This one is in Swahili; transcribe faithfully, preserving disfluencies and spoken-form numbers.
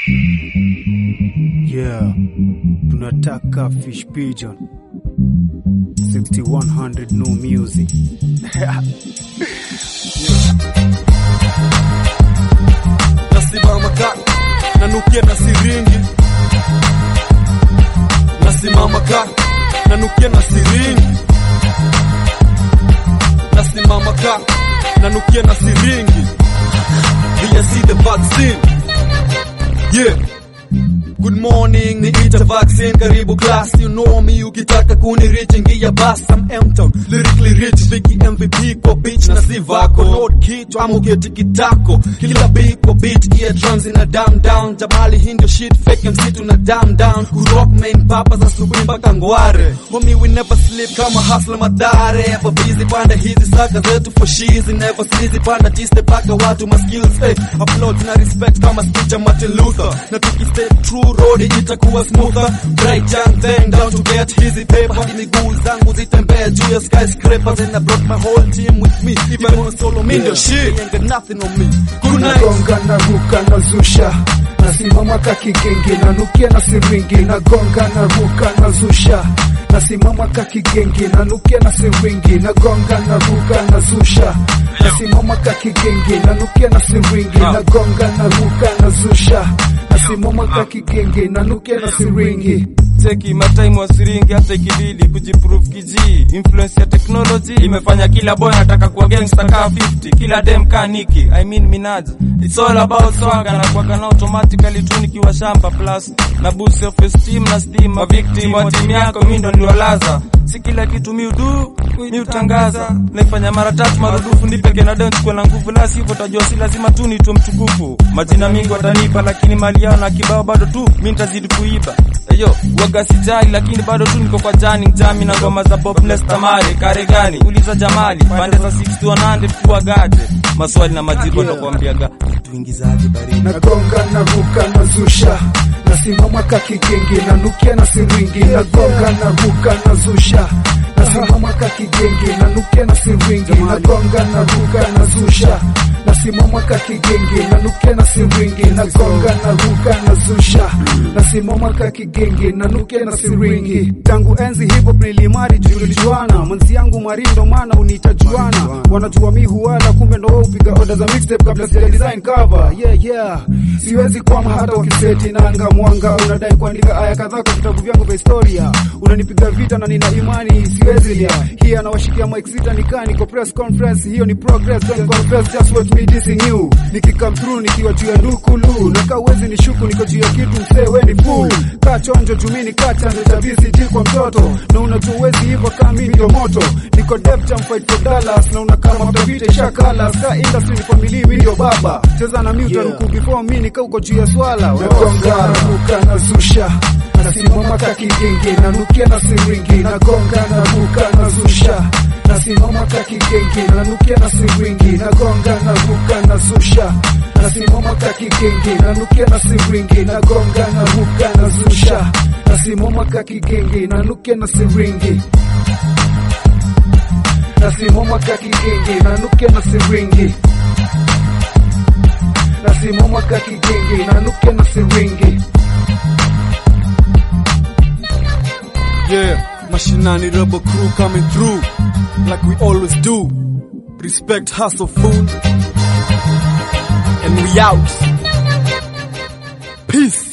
Yeah, tunataka fish pigeon sixty-one hundred no music. Yeah. Nasimama ka nanukia na siringi, nasimama ka nanukia na siringi, nasimama ka nanukia na siringi. Do you see the vaccine? Yeah. Good morning, ni ita vaccine, karibu class. You know me, ukitaka kuni rich ingia bus. I'm M-Town, lyrically rich, Vicky M V P kwa beach na si vako. Lord kitu, amu geti kitako, kila beat kwa beat, eardrums in a damn down. Jamali hindio shit, fake M C tuna damn down. Kurok main papas na subuhi mpaka ngware. Homie we never sleep kama hustle madare. Ever busy panda hizi saka zetu for sheezy. Never sleazy panda jiste paka watu ma skills. Hey, upload na respect kama speech ya Martin Luther. Na tuki stay true road itakuwa smoother. Bright young thing down to get easy paper. Hadi miguu zangu zitembea juu ya skyscrapers. And I brought my whole team with me. Even on solo me yeah. Shit ain't got nothing on me. Good night. Nagonga na ruka na zusha, nasimama kakigenge nanukia na siringi. Nagonga na ruka na zusha, nasimama kakigenge nanukia na siringi. Nagonga na ruka na zusha, nasimama kakigenge nanukia na siringi. Nagonga na ruka na zusha, nasimama kakigenge nanukia na siringi. Teki matime wa siringi hata ikibidi kujiprove kiji. Influence ya technology imefanya kila boy anataka kuwa gangster ka fifty. Kila dem ka Nicki, I mean Minaj. It's all about swagger na kwa kana automatically tu nikiwa shamba plus na boost self esteem na steam. A victim wa team yako mimi ndo niliolaza. Si kila kitu mi udu, mi utangaza. Naifanya mara tatu marudufu nipeke na dance kwa na nguvu. La sivyo utajua si lazima tu niitwe mtukufu. Majina mingi watanipa lakini mali yao na kibao bado tu mimi nitazidi kuiba. Eyo, waga sijali lakini bado tu niko kwa jani njami na ngoma za Bob Nesta Mare. Kare gani? Uliza Jamali, pande za sixty one hundred kuwa gade. Maswali na majibu ndo kuambiaga tuingizaje baridi. Nagonga na ruka na zusha, nasimama kakigenge nanukia na siringi. Nagonga na ruka na zusha, nasimama kakigenge nanukia na siringi. Nagonga na ruka na zusha, nasimama kakigenge nanukia na siringi. Nagonga na ruka na zusha, nasimama kakigenge nanukia na siringi. Tangu enzi hip-hop nilimari julijuana. Manzi yangu marindo mana unitajuana. Wanajua mi huwala kumbe ndo upiga order za mixtape kabla sija design cover. Yeah yeah, siwezi kwama hata wakiseti nanga mwanga. Unadai kuandika aya kadhaa kwa vitabu vyangu vya historia. Unanipiga vita na nina imani siwezi lia. Hii anawashikia mic sita nikani niko press conference. Hiyo ni progress, don't confess, just what me dissing you. Nikikam through nikiwa juu ya nukulu. Naka uwezi nishuku niko juu ya kitu msee we ni fool. Kaa chonjo jumini kacha ndo tabisi ti kwa mtoto. Na unajua uwezi hivyo kama mimi ndio moto. Niko Def Jam fight for Dallas. Na unakama mtavita ishakala. Ska industry ni family mi ndio baba. Cheza na mi utaruku before mi nika uko juu ya swala. Nagonga na ruka na zusha, nasimama kakigenge nanukia na siringi. Nagonga na ruka na zusha, nasimama kakigenge nanukia na siringi. Nagonga na ruka na zusha, nasimama kakigenge nanukia na siringi. Nagonga na ruka na zusha, nasimama kakigenge nanukia na siringi. Nasimama kakigenge nanukia na siringi. Nasimama kakigenge nanukia na siringi. Yeah, Mashinani Rebel crew coming through like we always do. Respect hustle food, and we out. Peace.